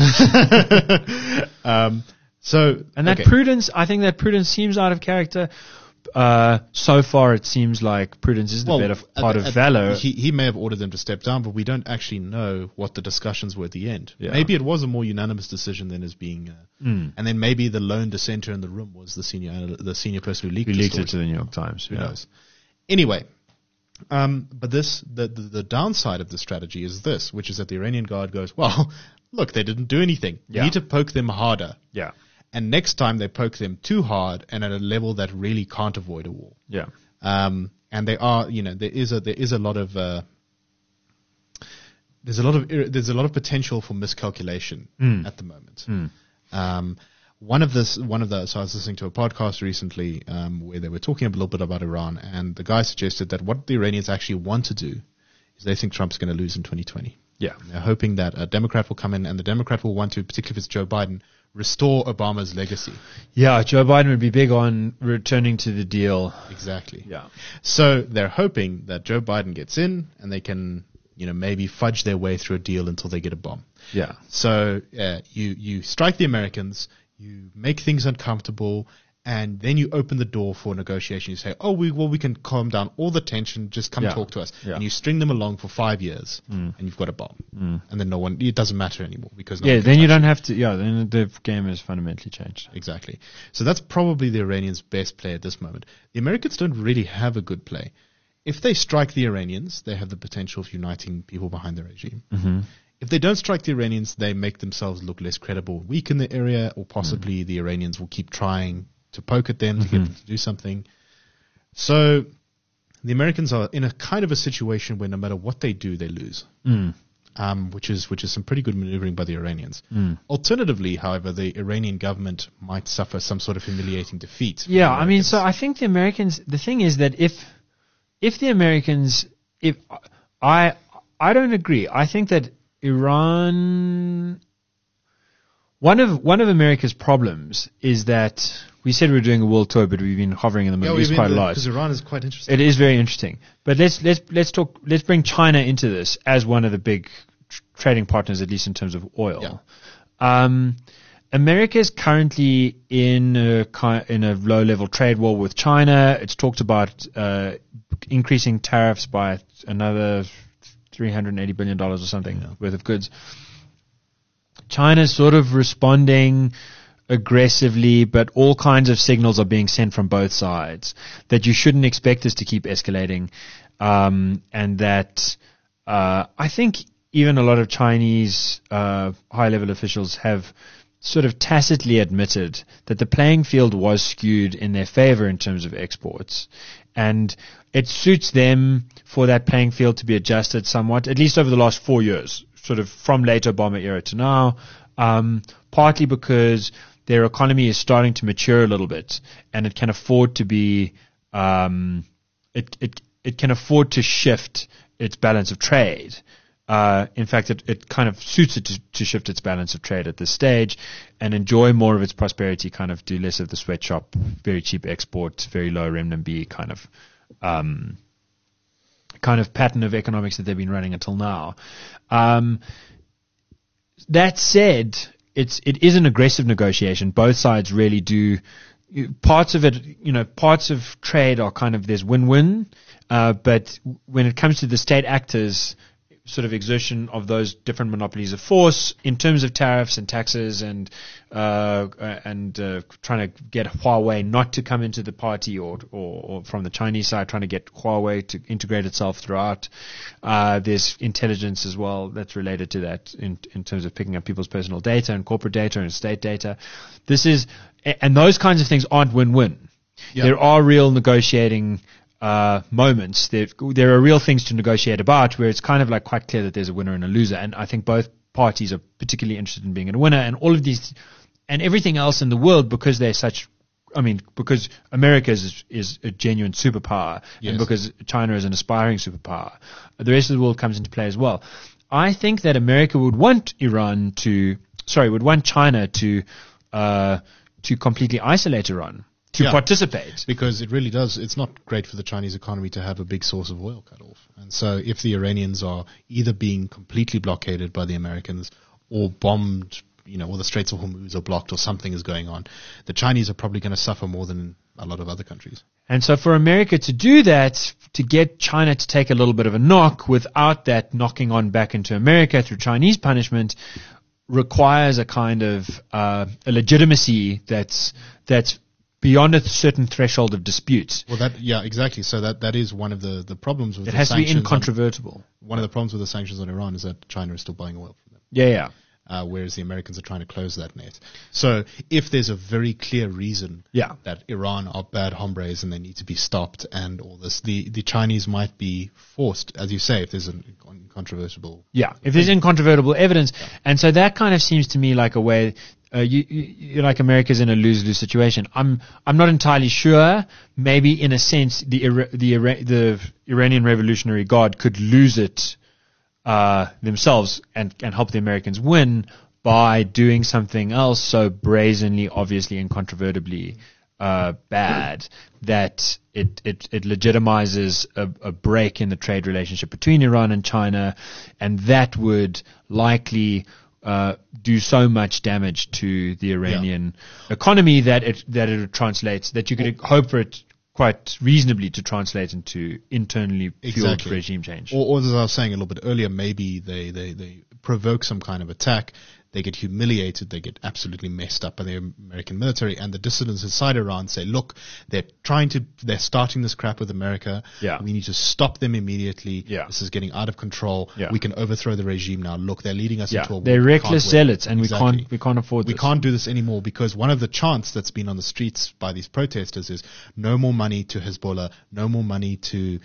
Prudence, I think that Prudence seems out of character. So far, it seems like Prudence is the better part of valor. He may have ordered them to step down, but we don't actually know what the discussions were at the end. Yeah. Maybe it was a more unanimous decision than is being, and then maybe the lone dissenter in the room was the senior person who leaked it to the New York Times. Who knows? Anyway, but the downside of the strategy is this, which is that the Iranian Guard goes, well, look, they didn't do anything. You need to poke them harder. Yeah. And next time they poke them too hard and at a level that really can't avoid a war. Yeah. And they are, there is a lot of there's a lot of potential for miscalculation at the moment. So I was listening to a podcast recently where they were talking a little bit about Iran, and the guy suggested that what the Iranians actually want to do is they think Trump's going to lose in 2020. Yeah. They're hoping that a Democrat will come in, and the Democrat will want to, particularly if it's Joe Biden, restore Obama's legacy. Yeah, Joe Biden would be big on returning to the deal. Exactly. Yeah. So they're hoping that Joe Biden gets in, and they can, maybe fudge their way through a deal until they get a bomb. Yeah. So you strike the Americans, you make things uncomfortable, and then you open the door for negotiation. You say, we can calm down all the tension, just come talk to us. Yeah. And you string them along for 5 years, and you've got a bomb. And then it doesn't matter anymore because no one can then you touch don't have to, then the game is fundamentally changed. Exactly. So that's probably the Iranians' best play at this moment. The Americans don't really have a good play. If they strike the Iranians, they have the potential of uniting people behind the regime. Mm-hmm. If they don't strike the Iranians, they make themselves look less credible, weak in the area, or possibly the Iranians will keep trying to poke at them to get them to do something. So the Americans are in a kind of a situation where no matter what they do, they lose. Which is some pretty good maneuvering by the Iranians. Alternatively, however, the Iranian government might suffer some sort of humiliating defeat. Yeah, I mean, so I think the Americans, the thing is that if the Americans, I don't agree. I think that Iran, one of America's problems is that we said we were doing a world tour, but we've been hovering in the Middle East quite a lot. Because Iran is quite interesting. It is very interesting. But let's bring China into this as one of the big trading partners, at least in terms of oil. Yeah. America is currently in a low-level trade war with China. It's talked about increasing tariffs by another $380 billion or something worth of goods. China's sort of responding aggressively, but all kinds of signals are being sent from both sides that you shouldn't expect this to keep escalating, and that I think even a lot of Chinese high-level officials have sort of tacitly admitted that the playing field was skewed in their favor in terms of exports, and it suits them for that playing field to be adjusted somewhat, at least over the last 4 years, sort of from late Obama era to now, partly because their economy is starting to mature a little bit, and it can afford to be, it can afford to shift its balance of trade. In fact, it kind of suits it to shift its balance of trade at this stage and enjoy more of its prosperity, kind of do less of the sweatshop, very cheap export, very low renminbi kind of pattern of economics that they've been running until now. That said, it is an aggressive negotiation. Both sides really do. Parts of it, parts of trade are kind of there's win-win, but when it comes to the state actors, sort of exertion of those different monopolies of force in terms of tariffs and taxes and trying to get Huawei not to come into the party or from the Chinese side trying to get Huawei to integrate itself throughout. There's intelligence as well that's related to that in terms of picking up people's personal data and corporate data and state data. And those kinds of things aren't win-win. Yep. There are real negotiating moments. There are real things to negotiate about where it's kind of like quite clear that there's a winner and a loser, and I think both parties are particularly interested in being a winner, and all of these and everything else in the world, because they're such, because America is a genuine superpower, yes, and because China is an aspiring superpower, the rest of the world comes into play as well. I think that America would want China to completely isolate Iran, to participate. Because it really does. It's not great for the Chinese economy to have a big source of oil cut off. And so if the Iranians are either being completely blockaded by the Americans or bombed, or the Straits of Hormuz are blocked or something is going on, the Chinese are probably going to suffer more than a lot of other countries. And so for America to do that, to get China to take a little bit of a knock without that knocking on back into America through Chinese punishment, requires a kind of a legitimacy that's beyond a certain threshold of dispute. Well, exactly. So that is one of the problems with it the has sanctions. To be incontrovertible. One of the problems with the sanctions on Iran is that China is still buying oil from them. Yeah. Whereas the Americans are trying to close that net. So if there's a very clear reason that Iran are bad hombres and they need to be stopped and all this, the Chinese might be forced, as you say, if there's an incontrovertible... Yeah, if there's incontrovertible evidence. Yeah. And so that kind of seems to me like a way... you're like America's in a lose-lose situation. I'm not entirely sure. Maybe in a sense, the Iranian Revolutionary Guard could lose it themselves and help the Americans win by doing something else so brazenly, obviously, incontrovertibly bad that it legitimizes a break in the trade relationship between Iran and China, and that would likely do so much damage to the Iranian economy that it translates, that you could hope for it quite reasonably to translate into internally fueled regime change. Or as I was saying a little bit earlier, maybe they provoke some kind of attack. They get humiliated, they get absolutely messed up by the American military, and the dissidents inside Iran say, look, they're starting this crap with America. Yeah. We need to stop them immediately. Yeah. This is getting out of control. Yeah. We can overthrow the regime now. Look, they're leading us into a war. They're reckless zealots, and Exactly. we can't afford this. We can't do this anymore, because one of the chants that's been on the streets by these protesters is no more money to Hezbollah, no more money to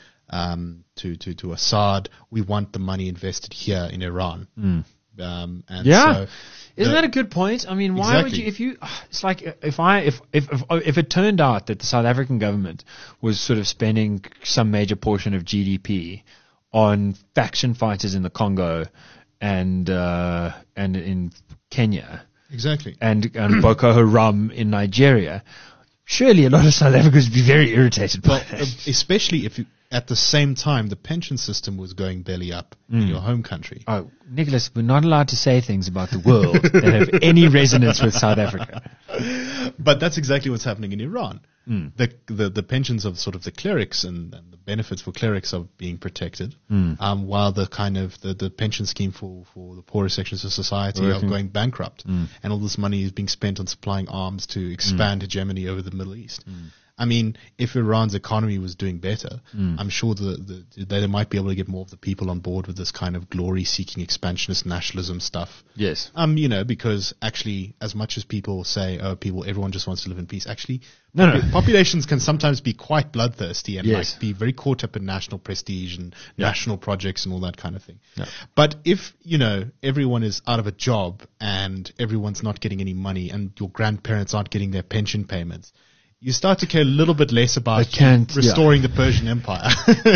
Assad. We want the money invested here in Iran. Isn't So that a good point? I mean, why would you, it's like if it turned out that the South African government was sort of spending some major portion of GDP on faction fighters in the Congo and in Kenya. Exactly. And Boko Haram in Nigeria, surely a lot of South Africans would be very irritated by that. Especially if at the same time the pension system was going belly up in your home country. Oh, Nicholas, we're not allowed to say things about the world that have any resonance with South Africa. But that's exactly what's happening in Iran. The pensions of sort of the clerics and the benefits for clerics are being protected, while the kind of the pension scheme for the poorer sections of society are going bankrupt, and all this money is being spent on supplying arms to expand hegemony over the Middle East. I mean, if Iran's economy was doing better, I'm sure they might be able to get more of the people on board with this kind of glory-seeking expansionist nationalism stuff. Yes. Because actually, as much as people say, everyone just wants to live in peace, actually, No. populations can sometimes be quite bloodthirsty and Yes. like be very caught up in national prestige and national projects and all that kind of thing. Yeah. But if, everyone is out of a job and everyone's not getting any money and your grandparents aren't getting their pension payments, you start to care a little bit less about restoring the Persian Empire.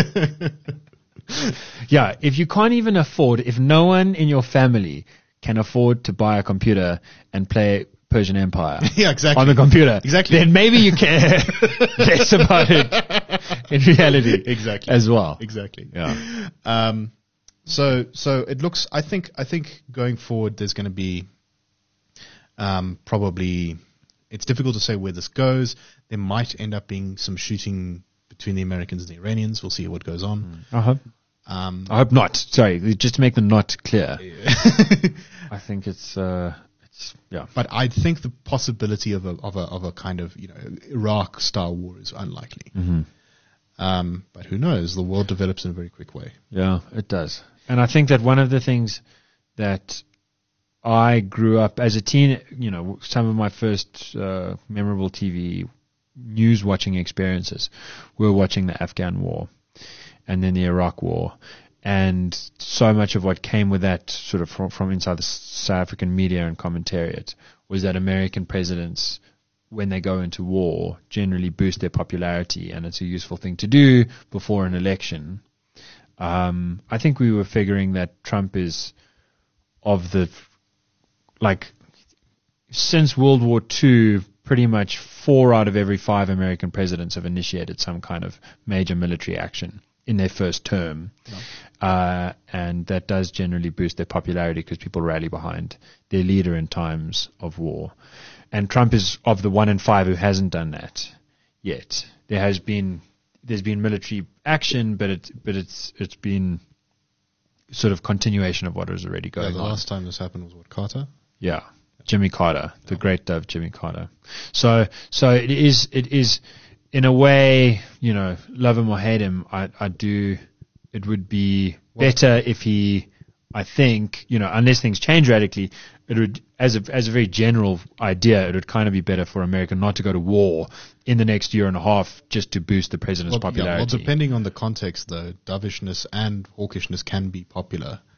Yeah, if you can't even afford, if no one in your family can afford to buy a computer and play Persian Empire Yeah, exactly. on the computer, Exactly. then maybe you care less about it in reality Exactly. as well. Exactly. Yeah. So it looks, I think going forward there's going to be probably, it's difficult to say where this goes. There might end up being some shooting between the Americans and the Iranians. We'll see what goes on. I hope not. Sorry, just to make the not clear. I think it's yeah. But I think the possibility of a kind of Iraq style war is unlikely. But who knows? The world develops in a very quick way. Yeah, it does. And I think that one of the things that I grew up as a teen, some of my first memorable TV news watching experiences were watching the Afghan War and then the Iraq War. And so much of what came with that sort of from inside the South African media and commentariat was that American presidents, when they go into war, generally boost their popularity, and it's a useful thing to do before an election. I think we were figuring that Trump is since World War II, pretty much 4 out of every 5 American presidents have initiated some kind of major military action in their first term. And that does generally boost their popularity because people rally behind their leader in times of war. And Trump is of the 1 in 5 who hasn't done that yet. There's been military action, but it's been sort of continuation of what was already going on. The last time this happened was Carter? Yeah. Jimmy Carter, the great dove Jimmy Carter. So it is in a way, love him or hate him, it would be better if he, I think, unless things change radically, it would, as a very general idea, it would kind of be better for America not to go to war in the next year and a half just to boost the president's popularity. Depending on the context, though, dovishness and hawkishness can be popular.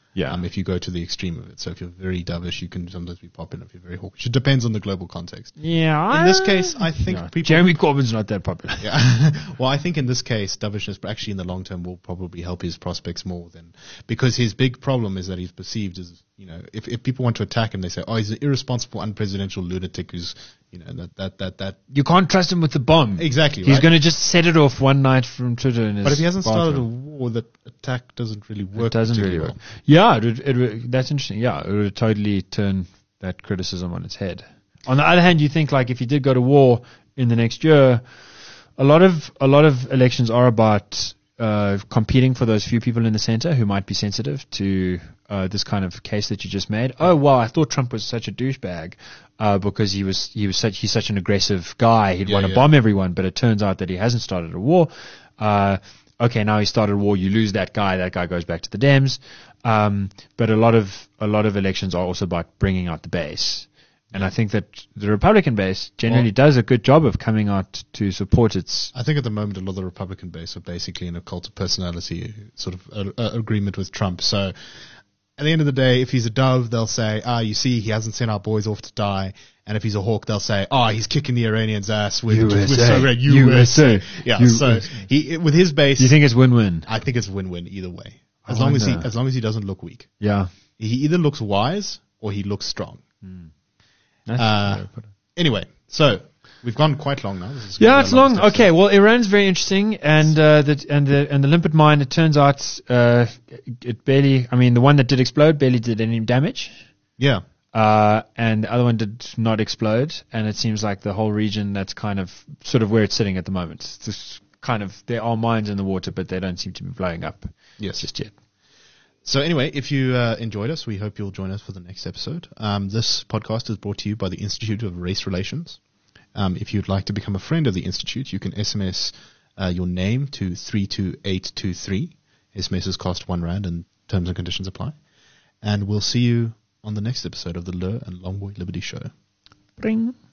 Yeah. If you go to the extreme of it. So if you're very dovish, you can sometimes be popular. If you're very hawkish, it depends on the global context. Yeah. In this case, I think people... Jeremy Corbyn's not that popular. Yeah. Well, I think in this case, dovishness actually in the long term will probably help his prospects more than... Because his big problem is that he's perceived as, if people want to attack him, they say, oh, he's an irresponsible, unpresidential lunatic who's, that... You can't trust him with the bomb. Exactly, He's right? going to just set it off one night from Twitter in his But if he hasn't started a bathroom. war, that attack doesn't really work. It doesn't really particularly work. well. Yeah, it would, that's interesting. Yeah, it would totally turn that criticism on its head. On the other hand, you think like if you did go to war in the next year, a lot of elections are about competing for those few people in the center who might be sensitive to this kind of case that you just made. Oh wow, I thought Trump was such a douchebag because he's such an aggressive guy. He'd want to bomb everyone, but it turns out that he hasn't started a war. Okay, now he started a war. You lose that guy. That guy goes back to the Dems. But a lot of elections are also about bringing out the base. And I think that the Republican base generally does a good job of coming out to support its... I think at the moment a lot of the Republican base are basically in a cult of personality sort of agreement with Trump. So at the end of the day, if he's a dove, they'll say, you see, he hasn't sent our boys off to die. And if he's a hawk, they'll say, he's kicking the Iranians' ass. We're so great. USA. Yeah, USA. So with his base... You think it's win-win? I think it's win-win either way. As long as he doesn't look weak. Yeah. He either looks wise or he looks strong. Anyway, so we've gone quite long now. It's long. Okay, well, Iran's very interesting, and the limpet mine. It turns out it barely. I mean, the one that did explode barely did any damage. Yeah. And the other one did not explode, and it seems like the whole region that's kind of sort of where it's sitting at the moment. It's just kind of there are mines in the water, but they don't seem to be blowing up. Yes, just yet. So anyway, if you enjoyed us, we hope you'll join us for the next episode. This podcast is brought to you by the Institute of Race Relations. If you'd like to become a friend of the Institute, you can SMS your name to 32823. SMSs cost R1 and terms and conditions apply. And we'll see you on the next episode of the Lur and Longboy Liberty Show. Bring.